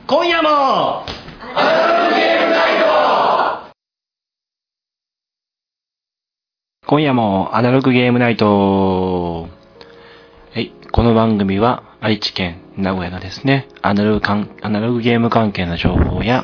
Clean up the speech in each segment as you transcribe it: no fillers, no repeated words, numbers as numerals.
今夜もアナログゲームナイト。今夜もアナログゲームナイト。はい、この番組は愛知県名古屋のですね、アナログゲーム関係の情報や、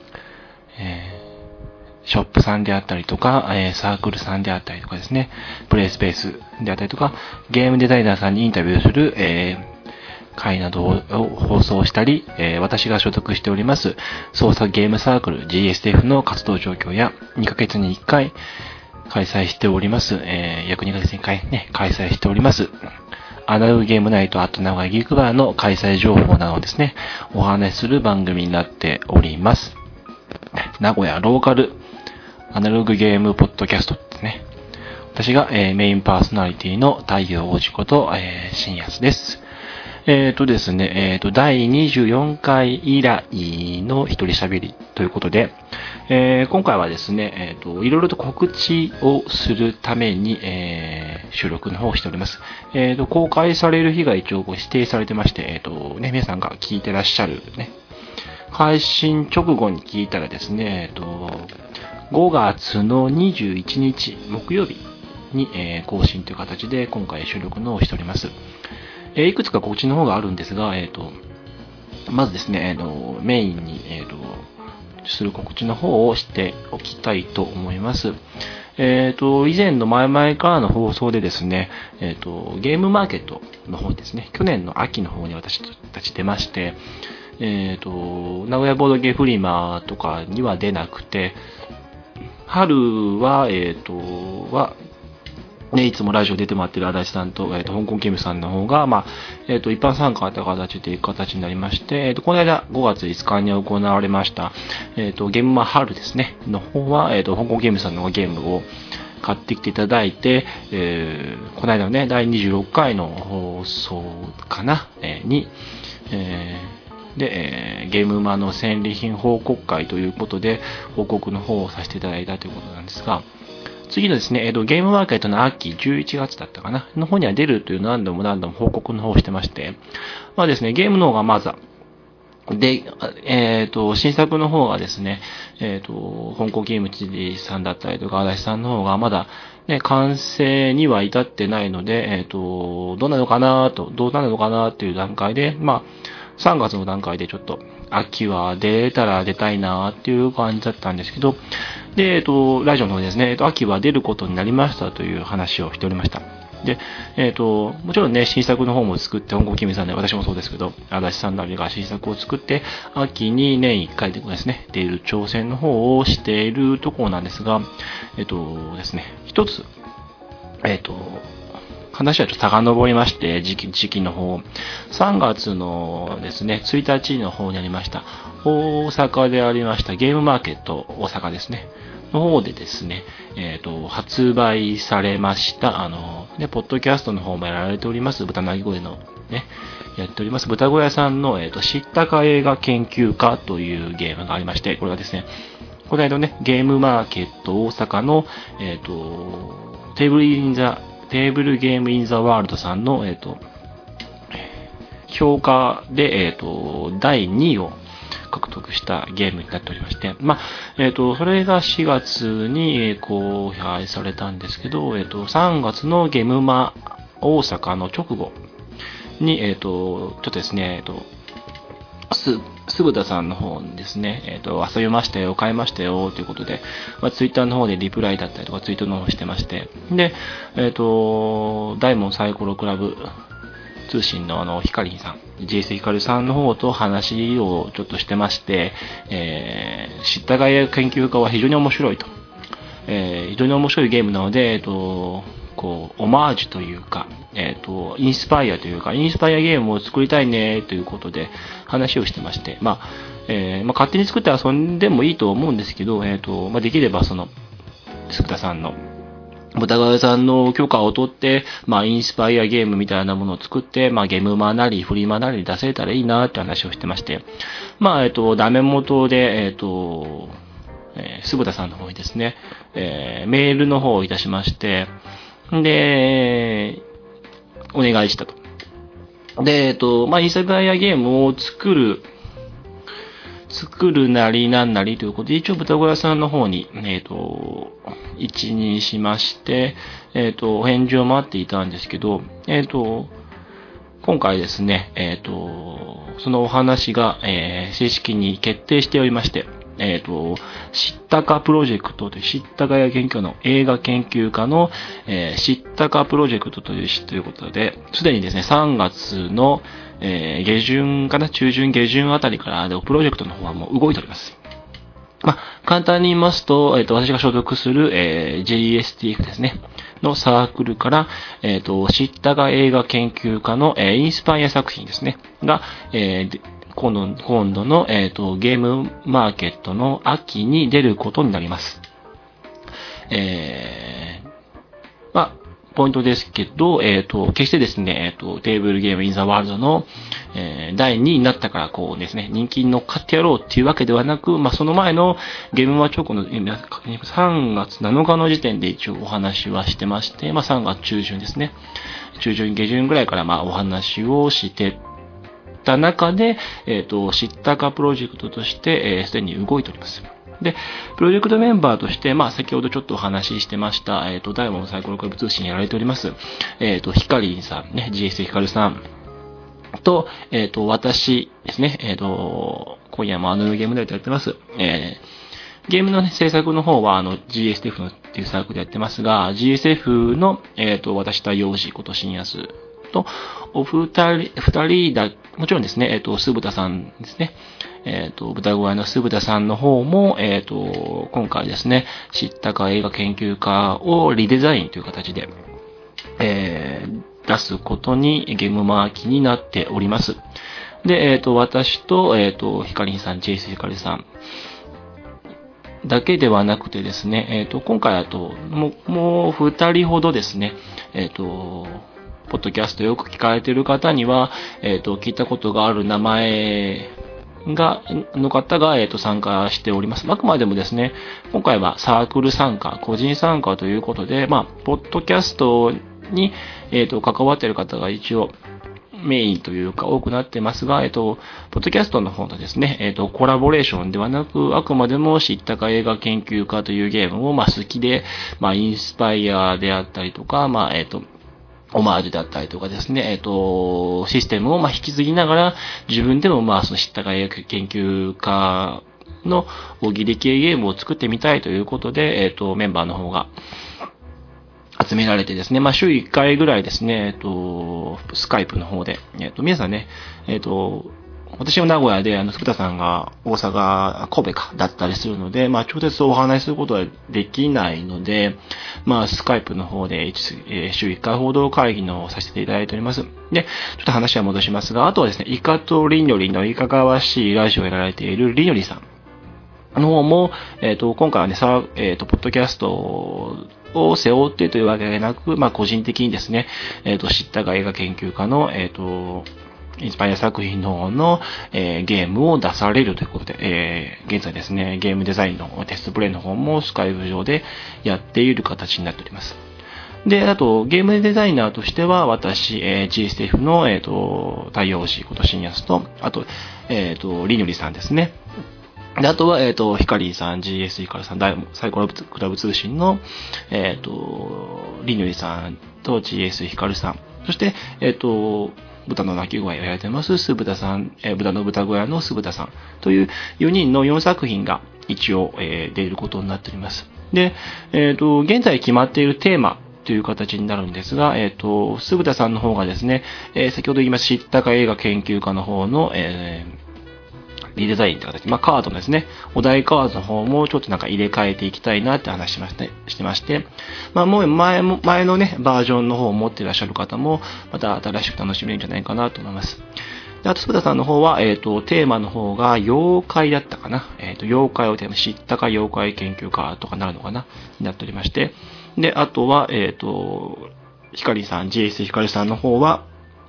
ショップさんであったりとか、サークルさんであったりとかですね、プレイスペースであったりとか、ゲームデザイナーさんにインタビューする、会などを放送したり、私が所属しております創作ゲームサークル GSF の活動状況や2ヶ月に1回開催しております、約2ヶ月に1回ね、開催しておりますアナログゲームナイトアット名古屋ギークバーの開催情報などをですね、お話しする番組になっております。名古屋ローカルアナログゲームポッドキャストですね。私が、メインパーソナリティの太陽王子こと、新安です。ですね、第24回以来の一人喋りということで、今回はですね、いろいろと告知をするために、収録の方をしております。公開される日が一応指定されてまして、皆さんが聞いてらっしゃるね、配信直後に聞いたらですね、5月の21日木曜日に、更新という形で今回収録の方をしております。いくつか告知の方があるんですが、まずですね、メインに、する告知の方をしておきたいと思います。以前の前々からの放送でですね、ゲームマーケットの方にですね、去年の秋の方に私たち出まして、名古屋ボードゲーフリマとかには出なくて、春は、いつもラジオ出てもらってる足立さんと、香港ゲームさんの方が、一般参加という形で行く形になりまして、この間5月5日に行われました、ゲームマ春ですね、の方は、香港ゲームさんのゲームを買ってきていただいて、この間のね、第26回の放送かな、に、で、ゲームマの戦利品報告会ということで、報告の方をさせていただいたということなんですが、次のですね、ゲームマーケットの秋11月だったかなの方には出るという何度も報告の方をしてまして、ですね、ゲームの方がまずは、で、新作の方がですね、香港ゲーム知事さんだったりとか、足立さんの方がまだ、ね、完成には至ってないので、どうなのかなっていう段階で、3月の段階でちょっと、秋は出たら出たいなっていう感じだったんですけど、で、ラジオの方でですね、秋は出ることになりましたという話をしておりました。で、もちろんね、新作の方も作って、香港キムさんで、私もそうですけど、足立さんなりが新作を作って、秋に年1回でですね、出る挑戦の方をしているところなんですが、ですね、一つ、話はちょっと遡りまして、時期の方、3月のですね、1日の方にありました、大阪でありましたゲームマーケット大阪ですね、の方でですね、発売されました、ポッドキャストの方もやられております、豚鳴き声のね、やっております、豚小屋さんの、知ったか映画研究家というゲームがありまして、これはですね、この間ね、ゲームマーケット大阪の、テーブルゲームインザワールドさんの、評価で、第2位を獲得したゲームになっておりまして、それが4月に公開されたんですけど、3月のゲームマ大阪の直後に、ちょっとですね、鈴田さんの方にですね、遊びましたよ、買いましたよということで、ツイッターの方でリプライだったりとかツイートの方してまして、で、大門サイコロクラブ通信のヒカリンさん、GS ヒカルさんの方と話をちょっとしてまして、知ったか映画研究家は非常に面白いと、非常に面白いゲームなので、オマージュというか、インスパイアゲームを作りたいねということで話をしてまして、勝手に作って遊んでもいいと思うんですけど、できればその、鈴田さんの、豚川さんの許可を取って、インスパイアゲームみたいなものを作って、ゲームマなり、フリマなり出せたらいいなって話をしてまして、ダメ元で、鈴田さんの方にですね、メールの方をいたしまして、で、お願いしたと。で、インスパイアゲームを作る作るなりなんなりということで、一応豚小屋さんの方に、一任しまして、お返事を待っていたんですけど、今回ですね、そのお話が、正式に決定しておりまして、知ったかプロジェクトという、知ったかや研究の映画研究家の、知ったかプロジェクトということで、すでにですね、3月の、下旬かな、中旬下旬あたりからプロジェクトの方はもう動いております。簡単に言いますと、私が所属する、JSTF ですね、のサークルから、知ったか映画研究家の、インスパイア作品ですね、が、今度の、ゲームマーケットの秋に出ることになります。ポイントですけど、決してですね、テーブルゲームインザワールドの、第2位になったからこうですね、人気に乗っかってやろうっていうわけではなく、その前のゲームマー直後の3月7日の時点で一応お話はしてまして、3月中旬ですね。中旬下旬ぐらいからお話をしてた中で、知ったかプロジェクトとして、すでに動いております。で、プロジェクトメンバーとして、先ほどちょっとお話ししてました、ダイモンドサイコロクラブ通信やられております、ヒカリンさんね、GS ヒカルさんと、私ですね、今夜もゲームでやってます、ゲームの、ね、制作の方は、GSF のっていうサークルでやってますが、GSF の、私と幼児こと新安と、二人だ、もちろんですね、酢豚さんですね。豚小屋の酢豚さんの方も、今回ですね、知ったか映画研究家をリデザインという形で、出すことにゲームマーキーになっております。で、私と、ヒカリンさん、ジェイスヒカリさんだけではなくてですね、今回もう二人ほどですね、ポッドキャストよく聞かれている方には、聞いたことがある名前の方が、参加しております。あくまでもですね、今回はサークル参加、個人参加ということで、ポッドキャストに、関わっている方が一応、メインというか多くなってますが、ポッドキャストの方とですね、コラボレーションではなく、あくまでも知ったか映画研究家というゲームを、好きで、インスパイアであったりとか、オマージュだったりとかですね、システムを引き継ぎながら、自分でもその知ったか映画研究家の大喜利系ゲームを作ってみたいということで、メンバーの方が集められてですね、週1回ぐらいですね、スカイプの方で、皆さんね、私は名古屋で、福田さんが大阪、神戸か、だったりするので、直接お話しすることはできないので、スカイプの方で、週1回報道会議の方をさせていただいております。で、ちょっと話は戻しますが、あとはですね、イカとリニョリのいかがわしいラジオをやられているリニョリさんの方も、今回はね、ポッドキャストを背負ってというわけでなく、個人的にですね、知ったか映画研究家の、インスパイア作品の方の、ゲームを出されるということで、現在ですね、ゲームデザインのテストプレイの方もスカイプ上でやっている形になっております。で、あと、ゲームデザイナーとしては、私、GSTF の、太陽市こと新安と、あと、リニョリさんですね。で、あとは、ヒカリさん、GS ヒカリさん、サイコロクラブ通信の、リニョリさんと GS ヒカリさん、そして、豚の鳴き声をやられてます、酢豚さん、豚の豚小屋の酢豚さんという4人の4作品が一応、出ることになっております。で、現在決まっているテーマという形になるんですが、酢豚さんの方がですね、先ほど言いました知ったか映画研究家の方の、リデザインという形、カードですね、お題カードの方もちょっと入れ替えていきたいなって話してまして、もう前のね、バージョンの方を持っていらっしゃる方も、また新しく楽しめるんじゃないかなと思います。で、あと、スプダさんの方は、テーマの方が妖怪だったかな。妖怪をテーマ、知ったか妖怪研究家とかなるのかなになっておりまして、で、あとは、ヒカリさん、GS ヒカリさんの方は、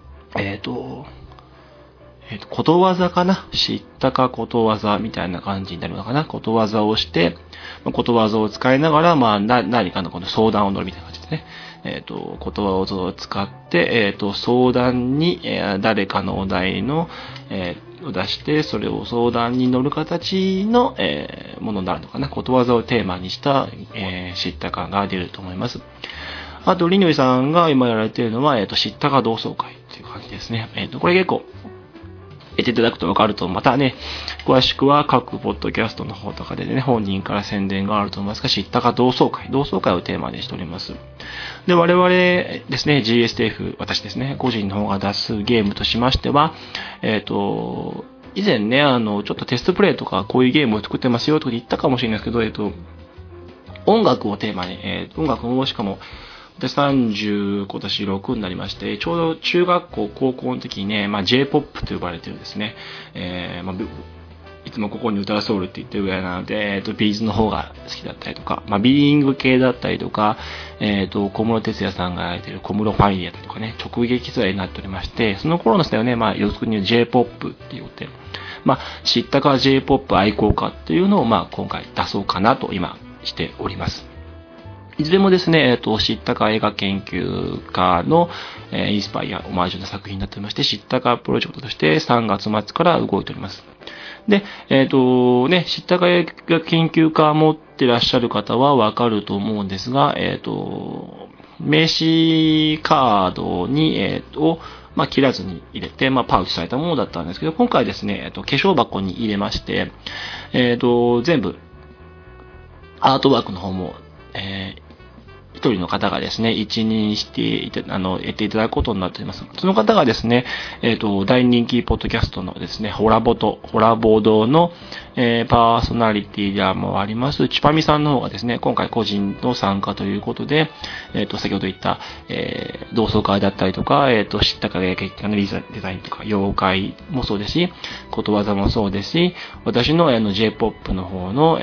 ことわざかな、知ったかことわざみたいな感じになるのかな。ことわざをして、ことわざを使いながら、何かのこの相談を乗るみたいな感じですね。ことわざを使って、相談に、誰かのお題の、 を出して、それを相談に乗る形の、ものになるのかな。ことわざをテーマにした、知ったかが出ると思います。あと、りのりさんが今やられているのは、知ったか同窓会っていう感じですね。これ結構、得ていただくと分かると、またね、詳しくは各ポッドキャストの方とかでね、本人から宣伝があると思いますが、知ったか同窓会をテーマにしております。で、我々ですね、GSTF、私ですね、個人の方が出すゲームとしましては、以前ね、ちょっとテストプレイとかこういうゲームを作ってますよとか言ったかもしれないですけど、音楽をテーマに、音楽もしかも、で、30、今年6になりまして、ちょうど中学校、高校の時にね、J-POP と呼ばれてるですね、いつもここに歌うソウルって言ってるぐらいなので、ビーズの方が好きだったりとか、ビーイング系だったりとか、小室哲哉さんがやられてる小室ファミリーだったりとかね、直撃世代になっておりまして、その頃の世代はね、要するに J-POP って言って、知ったか J-POP 愛好家っていうのを、今回出そうかなと今しております。いずれもですね、知ったか映画研究家の、インスパイア、オマージュな作品になっておりまして、知ったかプロジェクトとして3月末から動いております。で、知ったか映画研究家を持ってらっしゃる方はわかると思うんですが、名刺カードに、切らずに入れて、パウチされたものだったんですけど、今回ですね、化粧箱に入れまして、全部、アートワークの方も、一人の方がですね、一任して得ていただくことになっております。その方がですね、大人気ポッドキャストのですね、ホラボードの、パーソナリティでもあります、チュパミさんの方がですね、今回個人の参加ということで、先ほど言った、同窓会だったりとか、知ったか映画研究家のデザインとか、妖怪もそうですし、ことわざもそうですし、私のJ-POP の方の、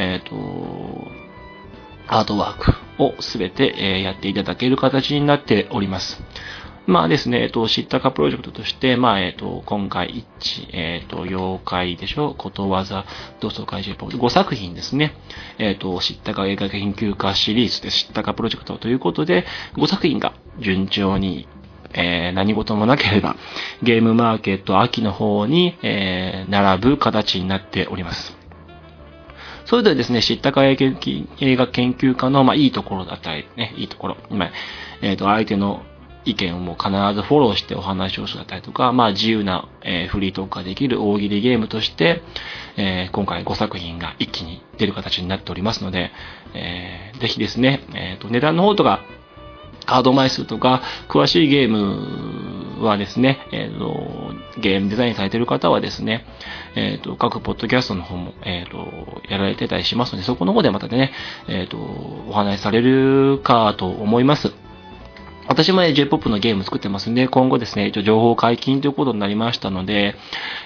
アートワークをすべて、やっていただける形になっております。ですね、知ったかプロジェクトとして、今回妖怪でしょ、ことわざ、同窓会 J-POP 5作品ですね。知ったか映画研究家シリーズで知ったかプロジェクトということで、5作品が順調に何事もなければ、ゲームマーケット秋の方に、並ぶ形になっております。それではですね、知ったか映画研究家の、いいところだったりね、いいところ。相手の意見をもう必ずフォローしてお話をするだったりとか、自由な、フリートークができる大喜利ゲームとして、今回5作品が一気に出る形になっておりますので、ぜひですね、値段の方とか、カード枚数とか、詳しいゲームはですね、ゲームデザインされている方はですね、各ポッドキャストの方も、やられてたりしますので、そこの方でまたね、お話しされるかと思います。私もね、J-POP のゲーム作ってますんで、今後ですね、情報解禁ということになりましたので、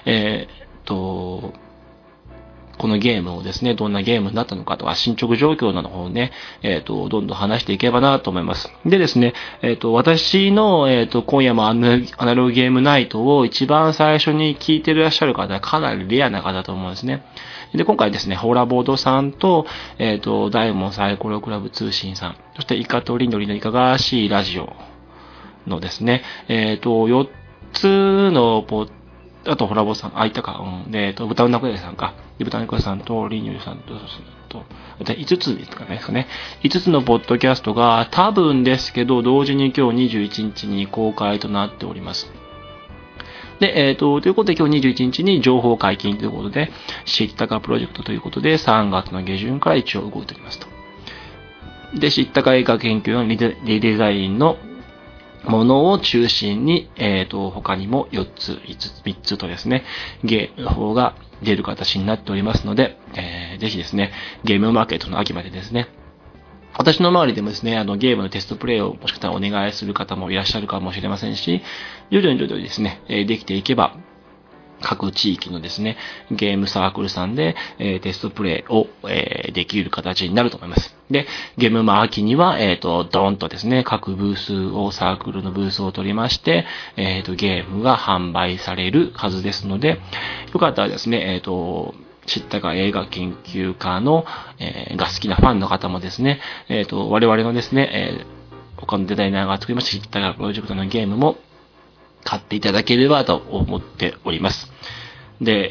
このゲームをですね、どんなゲームになったのかとか、進捗状況などをね、どんどん話していけばなと思います。でですね、私の、今夜もアナログゲームナイトを一番最初に聞いていらっしゃる方はかなりレアな方だと思うんですね。で、今回ですね、ホラボードさんと、ダイモンサイコロクラブ通信さん、そしてイカとリンドリのいかがわしいラジオのですね、4つのあと、ホラボさん、いたか、で、豚の中屋さんか。豚の中屋さんと、リニューさんと、5つですかね。5つのポッドキャストが、多分ですけど、同時に今日21日に公開となっております。で、ということで今日21日に情報解禁ということで、知ったかプロジェクトということで、3月の下旬から一応動いておりますと。で、知ったか映画研究のリデザインのものを中心に、他にも4つ、5つ、3つとですね、ゲームの方が出る形になっておりますので、ぜひですね、ゲームマーケットの秋までですね、私の周りでもですね、ゲームのテストプレイをもしかしたらお願いする方もいらっしゃるかもしれませんし、徐々にですね、できていけば、各地域のですね、ゲームサークルさんで、テストプレイを、できる形になると思います。で、ゲーム秋には、ドーンとですね、各ブースを、サークルのブースを取りまして、ゲームが販売されるはずですので、よかったらですね、知ったか映画研究家の、が好きなファンの方もですね、我々のですね、他のデザイナーが作りました知ったかプロジェクトのゲームも買っていただければと思っております。 で、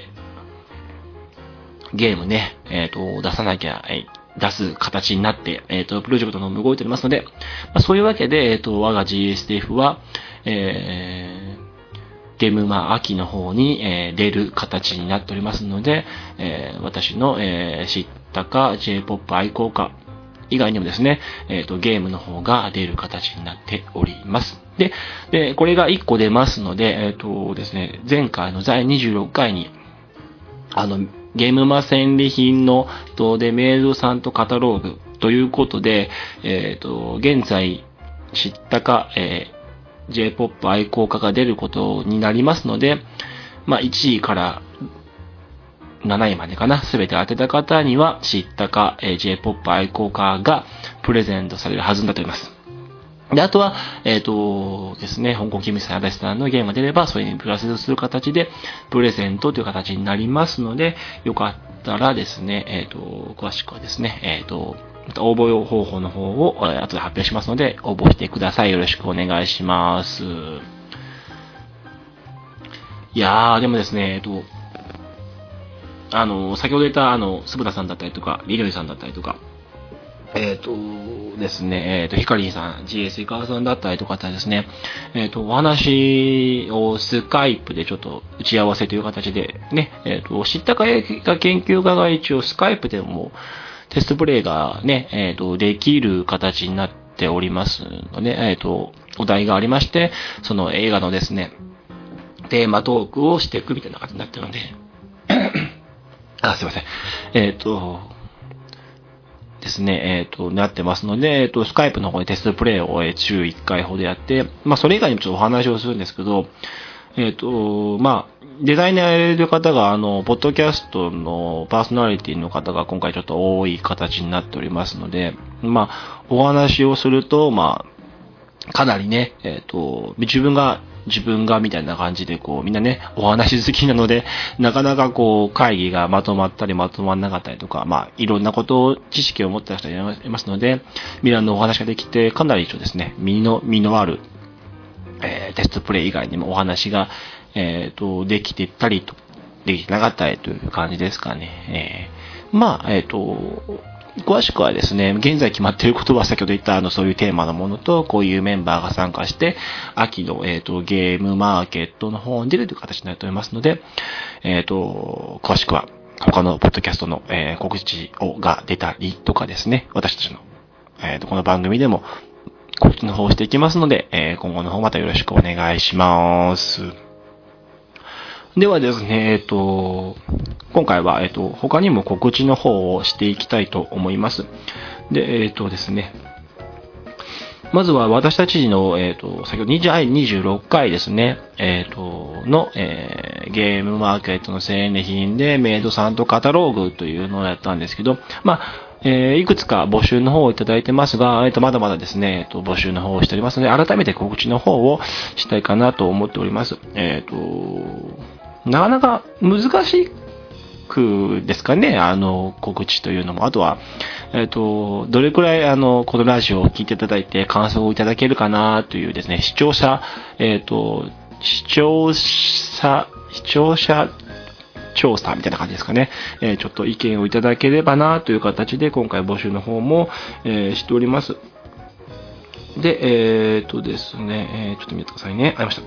ゲームね、出さなきゃ、出す形になって、プロジェクトの方も動いておりますので、そういうわけで、我が GSTF は、ゲーム秋の方に、出る形になっておりますので、私の、知ったか J-POP 愛好家以外にもですね、ゲームの方が出る形になっております。で、これが1個出ますので、ですね、前回の第26回に、ゲームマ戦利品のでメイドさんとカタログということで、現在知ったか、J-POP 愛好家が出ることになりますので、1位から7位までかな、すべて当てた方には知ったか、J-POP 愛好家がプレゼントされるはずになっております。で、あとは、ですね、香港キムさん、足立さんのゲームが出れば、それにプラスする形で、プレゼントという形になりますので、よかったらですね、詳しくはですね、応募方法の方を後で発表しますので、応募してください。よろしくお願いします。いやー、でもですね、先ほど言った、鈴田さんだったりとか、リリョイさんだったりとか、ですね、ヒカリンさん、GS イカワさんだったりとかですね、お話をスカイプでちょっと打ち合わせという形で、ね、知ったか研究家が一応スカイプでもテストプレイがね、できる形になっておりますので、お題がありまして、その映画のですね、テーマトークをしていくみたいな形になってるので、すいません。ですね、なってますので、スカイプの方でテストプレイを週1回ほどやって、それ以外にもちょっとお話をするんですけど、デザイナーやれる方が、ポッドキャストのパーソナリティの方が今回ちょっと多い形になっておりますので、お話をすると、かなりね、自分がみたいな感じで、みんなね、お話好きなので、なかなか会議がまとまったりまとまらなかったりとか、いろんなことを、知識を持った人がいますので、みんなのお話ができて、かなりですね、身のある、テストプレイ以外にもお話が、できてたりと、できてなかったりという感じですかね。詳しくはですね、現在決まっていることは先ほど言ったそういうテーマのものと、こういうメンバーが参加して、秋の、ゲームマーケットの方に出るという形になっておりますので、詳しくは他のポッドキャストの、告知が出たりとかですね、私たちの、この番組でも告知の方をしていきますので、今後の方またよろしくお願いします。ではですね、今回は、他にも告知の方をしていきたいと思います。で、ですね、まずは私たちの、先ほど26回ですね、の、ゲームマーケットの戦利品でメイドさんとカタログというのをやったんですけど、いくつか募集の方をいただいてますが、まだまだですね、募集の方をしておりますので、改めて告知の方をしたいかなと思っております。なかなか難しくですかね、告知というのも。あとは、どれくらい、このラジオを聞いていただいて感想をいただけるかなというですね、視聴者調査みたいな感じですかね。ちょっと意見をいただければなという形で、今回募集の方も、しております。で、ですね、ちょっと見てくださいね。ありました。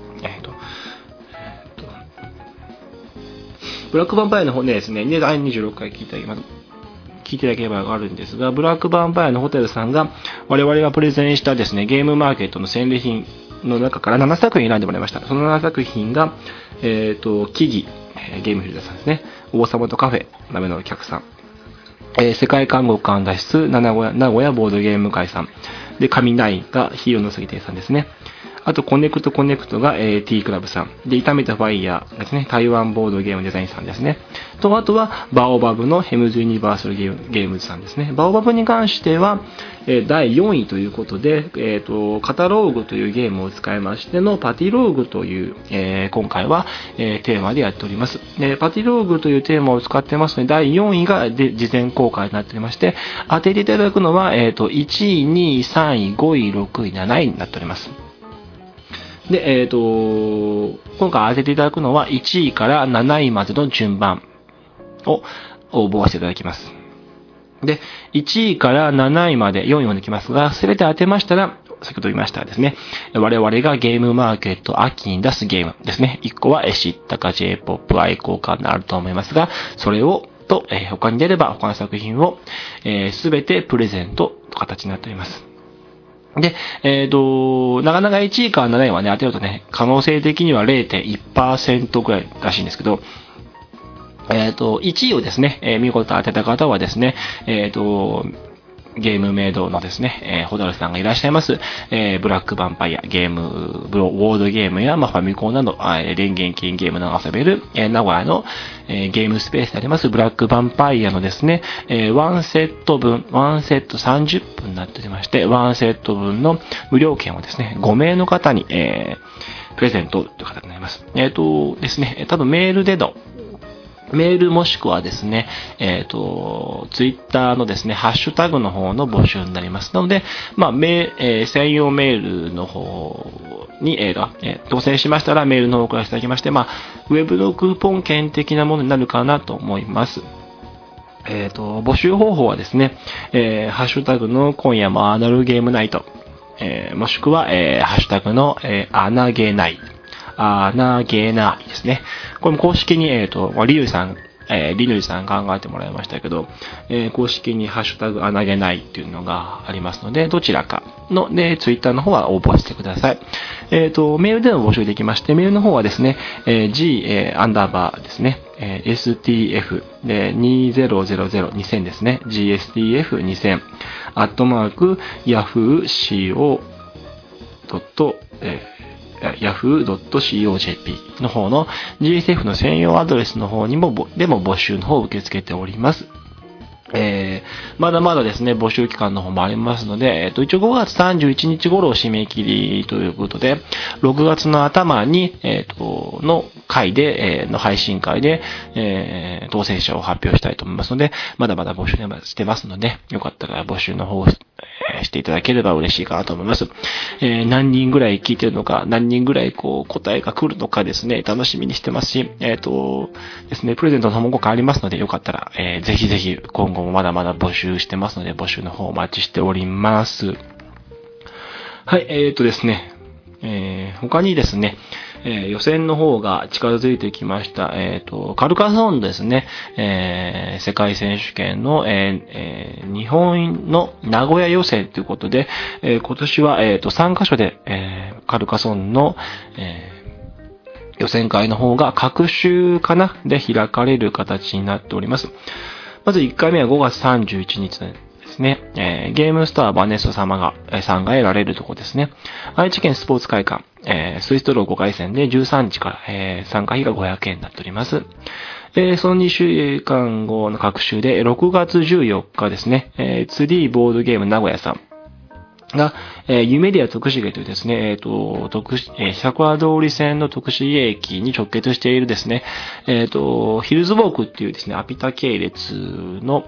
ブラックヴァンパイアの方でですね、第26回聞いていただければわかるんですが、ブラックヴァンパイアのホテルさんが、我々がプレゼンしたですね、ゲームマーケットの戦利品の中から7作品選んでもらいました。その7作品が、木々、ゲームフィルダーさんですね、王様とカフェ、鍋のお客さん、世界観国間脱出、名古屋ボードゲーム会さん、で、神ナインがヒーローの杉亭さんですね。あと、コネクトが、T クラブさん。で、炒めたファイヤーですね。台湾ボードゲームデザインさんですね。と、あとは、バオバブのヘムズユニバーサルゲームズさんですね。バオバブに関しては、第4位ということで、カタローグというゲームを使いましてのパティローグという、今回は、テーマでやっております。パティローグというテーマを使ってますので、第4位が事前公開になっておりまして、当てていただくのは、1位、2位、3位、5位、6位、7位になっております。 で、今回当てていただくのは1位から7位までの順番を応募していただきます。で、1位から7位まで4位まで来ますが、すべて当てましたら、先ほど言いましたですね、我々がゲームマーケット秋に出すゲームですね。1個は知ったか J-POP 愛好家になると思いますが、それを他に出れば他の作品をすべてプレゼントという形になっております。で、なかなか1位から7位はね、当てるとね、可能性的には 0.1% ぐらいらしいんですけど、1位をですね、見事当てた方はですね、ゲームメイドのですね、ホダルさんがいらっしゃいます、ブラックヴァンパイア、ゲーム、ウォードゲームや、ファミコンなど、電源系ゲームなど遊べる、名古屋の、ゲームスペースであります、ブラックヴァンパイアのですね、1セット30分になっておりまして、1セット分の無料券をですね、5名の方に、プレゼントという形になります。ですね、多分メールもしくはですね、ツイッターのですね、ハッシュタグの方の募集になりますので、専用メールの方に、当選しましたらメールの方を送らせていただきまして、ウェブのクーポン券的なものになるかなと思います。募集方法はですね、ハッシュタグの今夜もアナルゲームナイト、もしくは、ハッシュタグの、アナゲナイですね。これも公式に、リヌイさん考えてもらいましたけど、公式にハッシュタグアナゲナイっていうのがありますので、どちらかの、で、ツイッターの方は応募してください。メールでの募集できまして、メールの方はですね、G_ですね、STF で2000ですね、GSTF2000 yahoo.co.jp の方の GSF の専用アドレスの方でも募集の方を受け付けております。まだまだですね、募集期間の方もありますので、一応5月31日頃を締め切りということで、6月の頭に、の回で、の配信会で、当選者を発表したいと思いますので、まだまだ募集してますので、よかったら募集の方をしていただければ嬉しいかなと思います。何人ぐらい聞いてるのか、何人ぐらい答えが来るのかですね、楽しみにしてますし、ですね、プレゼントの方も5回ありますので、よかったら、ぜひぜひ今後もまだまだ募集してますので、募集の方お待ちしております。はい、ですね、他にですね、予選の方が近づいてきました。カルカソンヌですね、世界選手権の、日本の名古屋予選ということで、今年は、3カ所で、カルカソンヌの、予選会の方が各週かなで開かれる形になっております。まず1回目は5月31日ですね。ゲームスターバネストさんが得られるところですね。愛知県スポーツ会館、スイストロー5回戦で13日から、参加費が500円になっております。その2週間後の各週で6月14日ですね。3ボードゲーム名古屋さんが、ユメディア徳重というですね、桜通り線の徳重駅に直結しているですね、ヒルズウォークっていうですね、アピタ系列の、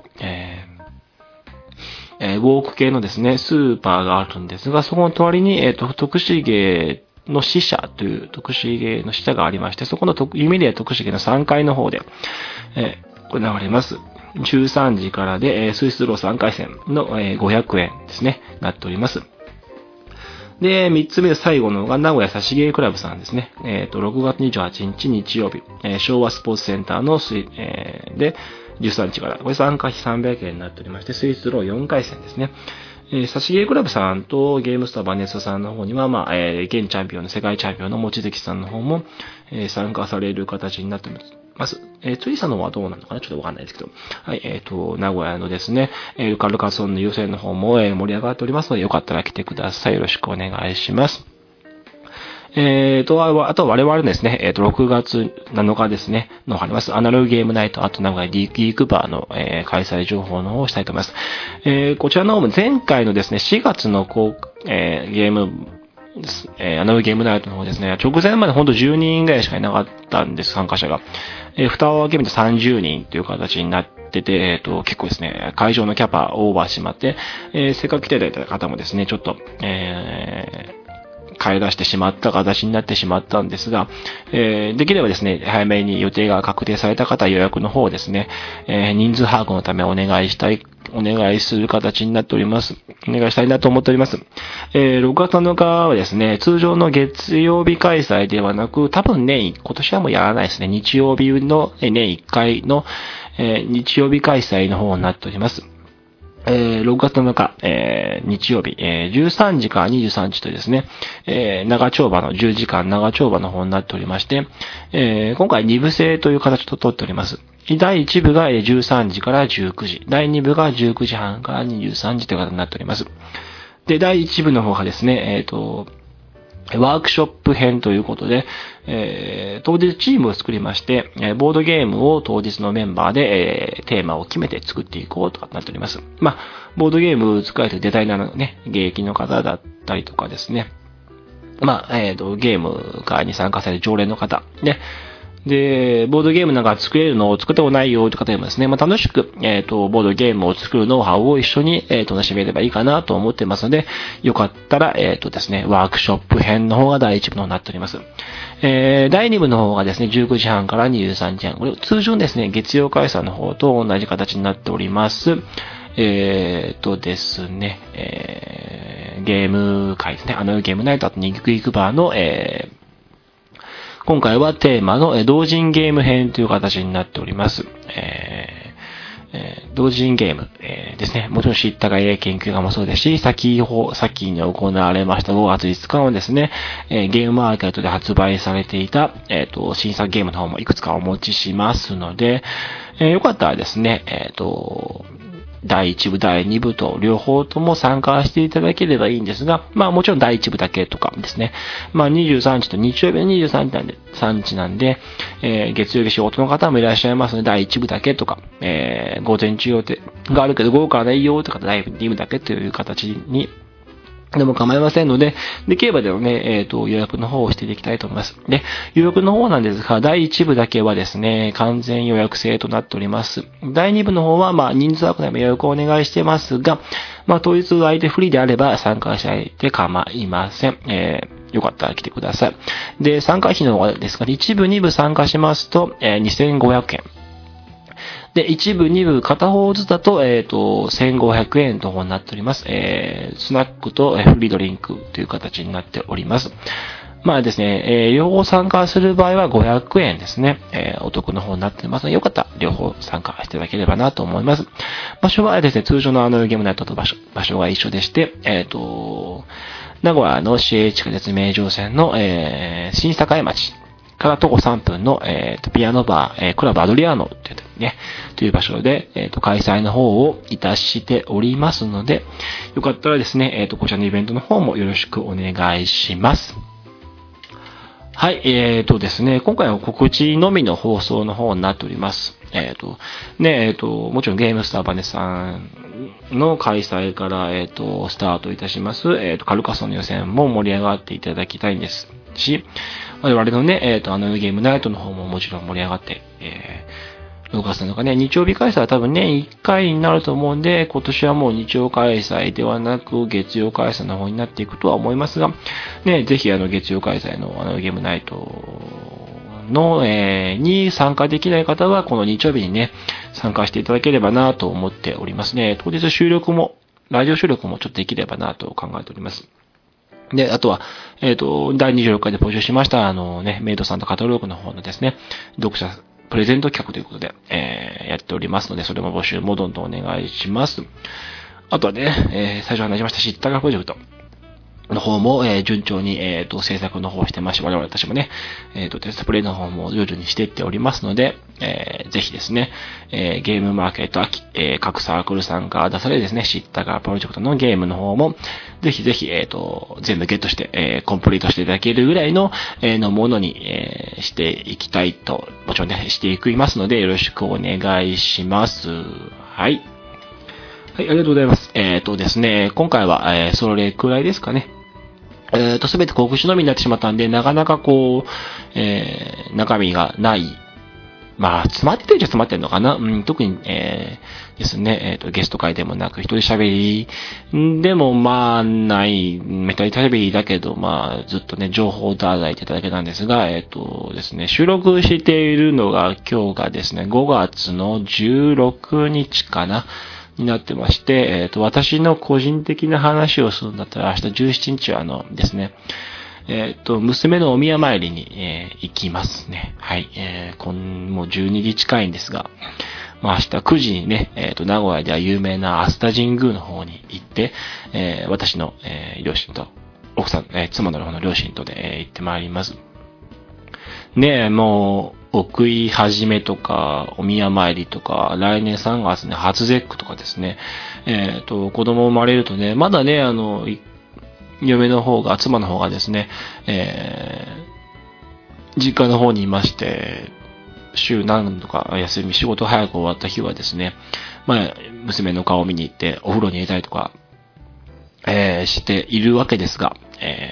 ウォーク系のですね、スーパーがあるんですが、そこの隣に、徳重の支社という徳重の支社がありまして、そこのユメディア徳重の3階の方で、行われます。13時からで、スイスロー3回戦の、500円ですね、なっております。で、3つ目最後のが名古屋差しゲークラブさんですね。6月28日日曜日、昭和スポーツセンターので、13日から、これ参加費300円になっておりまして、スイスロー4回戦ですね。差しゲークラブさんとゲームスターバネストさんの方には、現チャンピオンの世界チャンピオンの望月さんの方も、参加される形になってます。ツイさんの方はどうなのかなちょっとわかんないですけど。はい、名古屋のですね、カルカソンの予選の方も、盛り上がっておりますので、よかったら来てください。よろしくお願いします。あと我々ですね、6月7日ですね、のあります、アナログゲームナイト、あと名古屋ギークバーの、開催情報の方をしたいと思います。こちらの方も前回のですね、4月のゲーム、アナログゲームナイトの方ですね、直前までほんと10人ぐらいしかいなかったんです、参加者が。蓋を開けると30人という形になってて、結構ですね、会場のキャパオーバーしまって、せっかく来ていただいた方もですね、ちょっと、 買い出してしまった形になってしまったんですが、できればですね、早めに予定が確定された方、予約の方をですね、人数把握のためお願いする形になっております。お願いしたいなと思っております。6月7日はですね、通常の月曜日開催ではなく、多分今年はもうやらないですね。日曜日の年1回の、日曜日開催の方になっております。6月7日、日曜日、13時から23時とですね、長丁場の10時間長丁場の方になっておりまして、今回2部制という形と取っております。第1部が13時から19時、第2部が19時半から23時という形になっております。で、第1部の方がですね、ワークショップ編ということで、当日チームを作りまして、ボードゲームを当日のメンバーで、テーマを決めて作っていこうとなっております。ボードゲームを使えるデザイナーのね、現役の方だったりとかですね。ゲーム会に参加される常連の方。で、ボードゲームなんか作れるのを作ってもないよという方でもですね、楽しく、ボードゲームを作るノウハウを一緒に、楽しめればいいかなと思ってますので、よかったら、ですね、ワークショップ編の方が第1部の方になっております。第2部の方がですね、19時半から23時半。これ、通常ですね、月曜開催の方と同じ形になっております。ですね、ゲーム会ですね、ゲームナイト、あとニクイクバーの、今回はテーマの同人ゲーム編という形になっております。同人ゲーム、ですね。もちろん知ったが研究がもそうですし、先に行われました5月5日のですね、ゲームマーケットで発売されていた、新作ゲームの方もいくつかお持ちしますので、よかったらですね、第1部、第2部と両方とも参加していただければいいんですが、もちろん第1部だけとかですね。23日と日曜日の23日なんで、月曜日仕事の方もいらっしゃいますので、第1部だけとか、午前中予定があるけど午後からないよとか、第2部だけという形にでも構いませんので、できればでもね、予約の方をしていきたいと思います。で、予約の方なんですが、第1部だけはですね、完全予約制となっております。第2部の方は、人数枠でも予約をお願いしてますが、当日相手フリーであれば参加して構いません。よかったら来てください。で、参加費の方はですが、1部、2部参加しますと、2500円。で、1部、2部、片方ずつだと、1500円と方になっております。スナックとフリードリンクという形になっております。ですね、両方参加する場合は500円ですね。お得の方になってますので、よかったら両方参加していただければなと思います。場所はですね、通常のゲームナイトと場所が一緒でして、名古屋の市営地下鉄名城線の、新栄町から徒歩3分の、ピアノバー、クラブアドリアーノという場所で、開催の方をいたしておりますので、よかったらですね、こちらのイベントの方もよろしくお願いします。はい、ですね、今回は告知のみの放送の方になっております。もちろんゲームスターバネさんの開催から、スタートいたします、カルカソンの予選も盛り上がっていただきたいんですし、我々のね、ゲームナイトの方ももちろん盛り上がって、6月7日ね、日曜日開催は多分ね、1回になると思うんで、今年はもう日曜開催ではなく、月曜開催の方になっていくとは思いますが、ね、ぜひ月曜開催のゲームナイトの、に参加できない方は、この日曜日にね、参加していただければなと思っておりますね。当日ラジオ収録もちょっとできればなと考えております。で、あとは、第26回で募集しました、メイドさんとカタログの方のですね、読者プレゼント企画ということで、やっておりますので、それも募集もどんどんお願いします。あとはね、最初話しました知ったかプロジェクトの方も、順調に、制作の方をしてまして、我々私もね、テストプレイの方も徐々にしていっておりますので、ぜひですね、ゲームマーケット秋、各サークルさんから出されるですね、知ったかプロジェクトのゲームの方も、ぜひぜひ、全部ゲットして、コンプリートしていただけるぐらいの、ものに、していきたいと、もちろんね、していきますので、よろしくお願いします。はい。はい、ありがとうございます。ですね、今回は、それくらいですかね。すべて告知のみになってしまったんで、なかなか中身がないまあ、詰まってるっちゃ詰まってるのかな。特に、ですね、ゲスト会でもなく、一人喋りでも、まあ、ない、めったり喋りだけど、まあ、ずっとね、情報をいただいてただけなんですが、ですね、収録しているのが、今日がですね、5月の16日かな、になってまして、私の個人的な話をするんだったら、明日17日は、ですね、娘のお宮参りに、行きますね。はい。もう12時近いんですが、まあ明日9時にね、名古屋では有名な飛鳥神宮の方に行って、私の、両親と、奥さん、妻の方の両親とで、行ってまいります。ねえ、もう、お食い始めとか、お宮参りとか、来年3月ね、初節句とかですね、子供生まれるとね、まだね、嫁の方が、妻の方がですね、実家の方にいまして、週何度か休み、仕事早く終わった日はですね、まあ、娘の顔を見に行って、お風呂に入れたりとか、しているわけですが、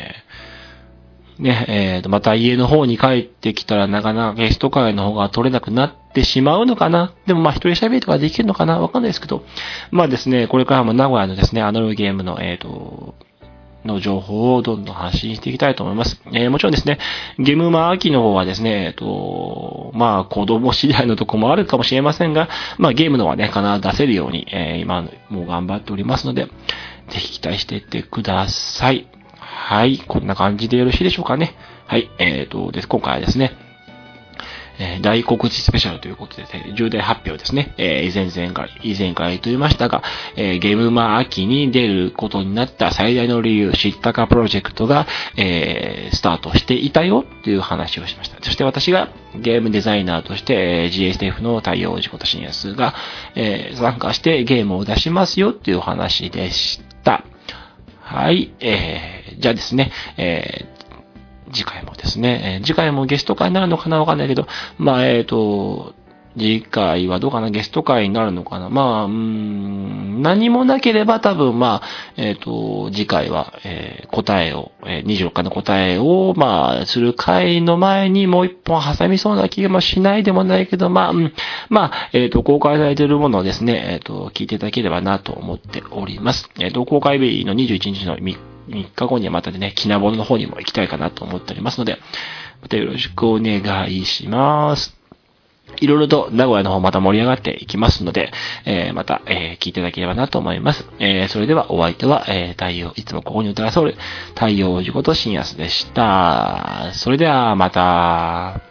また家の方に帰ってきたらなかなかゲスト会の方が取れなくなってしまうのかな。でもまあ一人喋りとかできるのかなわかんないですけど、まあですね、これからも名古屋のですね、アナログゲームの、の情報をどんどん発信していきたいと思います。もちろんですね、ゲームマー秋の方はですね、まあ子供次第のとこもあるかもしれませんが、まあゲームのはね、必ず出せるように、今もう頑張っておりますので、ぜひ期待していってください。はい、こんな感じでよろしいでしょうかね。はい、今回はですね、大告知スペシャルということで、重大発表ですね。以前回と言いましたが、ゲームマ秋に出ることになった最大の理由、知ったかプロジェクトが、スタートしていたよという話をしました。そして私がゲームデザイナーとして、GSTF の太陽寺こと新安が、参加してゲームを出しますよという話でした。はい、じゃあですね、次回もですね、次回もゲスト会になるのかなわかんないけど、まあ、次回はどうかなゲスト会になるのかなまあ、何もなければ多分、まあ、次回は、答えを、26回の答えを、まあ、する回の前にもう一本挟みそうな気がしないでもないけど、まあ、まあ、公開されているものをですね、聞いていただければなと思っております。公開日の21日の3日後にはまたね、きなぼの方にも行きたいかなと思っておりますので、またよろしくお願いします。いろいろと名古屋の方また盛り上がっていきますので、また、聞いていただければなと思います。それではお相手は、いつもここに歌わせる太陽寺こと新安でした。それではまた。